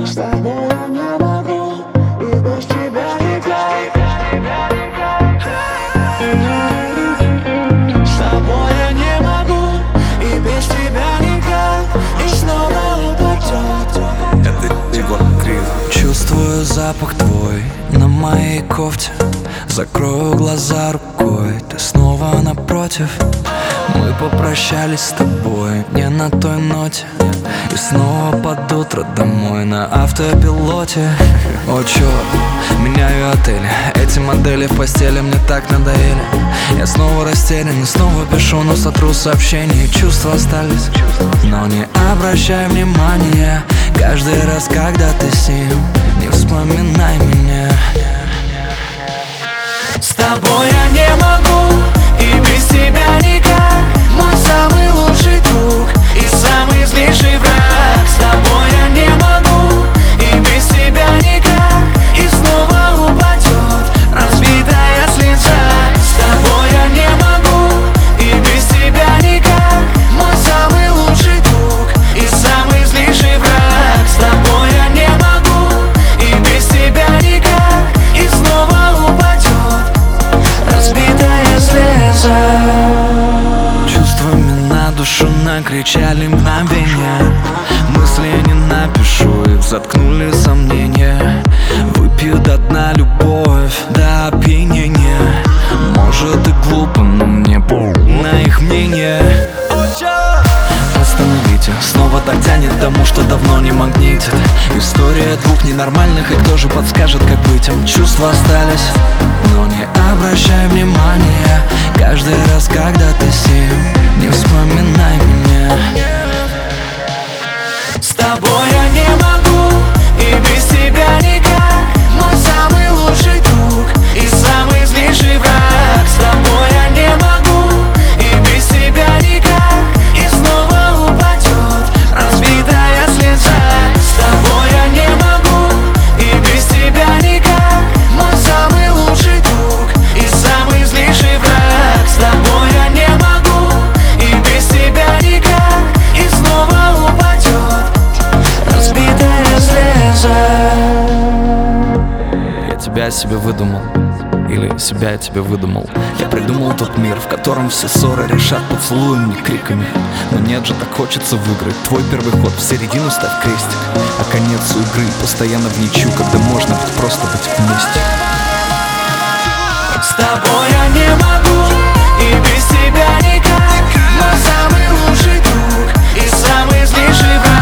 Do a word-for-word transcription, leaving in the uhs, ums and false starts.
С тобой я не могу, и без тебя никак. С тобой я не могу, и без тебя никак. И снова упадет. Это Егор Крид. Чувствую запах твой на моей кофте. Закрою глаза рукой, ты снова напротив. Мы попрощались с тобой не на той ноте, и снова под утро домой на автопилоте. О, черт, меняю отели, эти модели в постели мне так надоели. Я снова растерян и снова пишу, но сотру сообщения. Чувства остались, но не обращай внимания. Каждый раз, когда ты с ним, не вспоминай меня. С тобой я не могу, и без тебя никак. Мой самый лучший друг и самый злейший враг. С тобой я не могу, и без тебя никак. И снова упадет разбитая слеза. С тобой я не могу, и без тебя никак. Мой самый лучший друг и самый злейший враг. С тобой я не могу, и без тебя никак. И снова упадет разбитая слеза. Чувствами на душу накричали мгновения. Мысли не напишу, их заткнули сомнения. Выпью до дна любовь до опьянения. Может и глупо, но мне похуй на их мнение. Остановите, снова так тянет к тому, что давно не магнитит. История двух ненормальных, и кто же подскажет, как быть им? Чувства остались, но не обращай внимания. Каждый раз, когда ты с ним, не вспоминай меня. С тобой я не могу, и без тебя никак. Мой самый лучший друг и самый злейший враг. С тобой я не могу, и без тебя никак. И снова упадет разбитая слеза. С тобой я не могу, и без тебя никак. Мой самый лучший друг и самый злейший враг. С тобой я не могу, и без тебя никак. И снова упадет разбитая слеза. Я тебя себе выдумал, или себя я тебе выдумал. Я придумал тот мир, в котором все ссоры решат поцелуем, не криками. Но нет же, так хочется выиграть. Твой первый ход, в середину ставь крестик. А конец у игры постоянно в ничью, когда можно быть просто быть вместе. С тобой я не могу, и без тебя никак. Мой самый лучший друг и самый злейший враг.